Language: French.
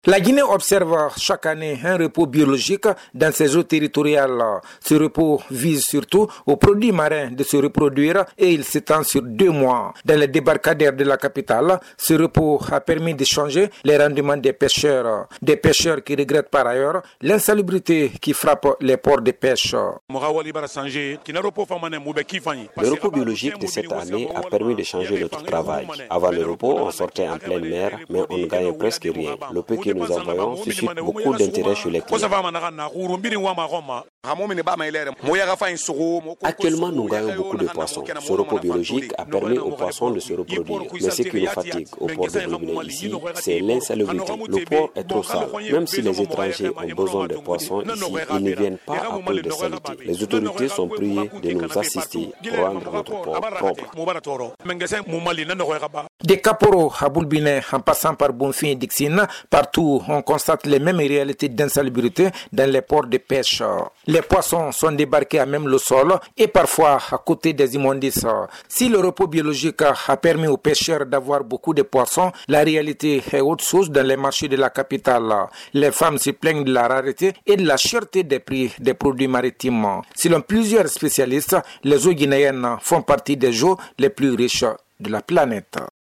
La Guinée observe chaque année un repos biologique dans ses eaux territoriales. Ce repos vise surtout aux produits marins de se reproduire et il s'étend sur 2 mois. Dans les débarcadères de la capitale, ce repos a permis de changer les rendements des pêcheurs. Des pêcheurs qui regrettent par ailleurs l'insalubrité qui frappe les ports de pêche. Le repos biologique de cette année a permis de changer notre travail. Avant le repos, on sortait en pleine mer, mais on ne gagnait presque rien. Le peu que nous envoyons suscite beaucoup d'intérêt chez les clients. Actuellement, nous gagnons beaucoup de poissons. Ce repos biologique a permis aux poissons de se reproduire. Mais ce qui nous fatigue au port de Robinet ici, c'est l'insalubrité. Le port est trop sale. Même si les étrangers ont besoin de poissons ici, ils ne viennent pas à cause de saleté. Les autorités sont priées de nous assister pour rendre notre port propre. Des Kaporo à Boulbinet en passant par Bonfim et Dixine, partout on constate les mêmes réalités d'insalubrité dans les ports de pêche. Les poissons sont débarqués à même le sol et parfois à côté des immondices. Si le repos biologique a permis aux pêcheurs d'avoir beaucoup de poissons, la réalité est autre chose dans les marchés de la capitale. Les femmes se plaignent de la rareté et de la cherté des prix des produits maritimes. Selon plusieurs spécialistes, les eaux guinéennes font partie des eaux les plus riches de la planète.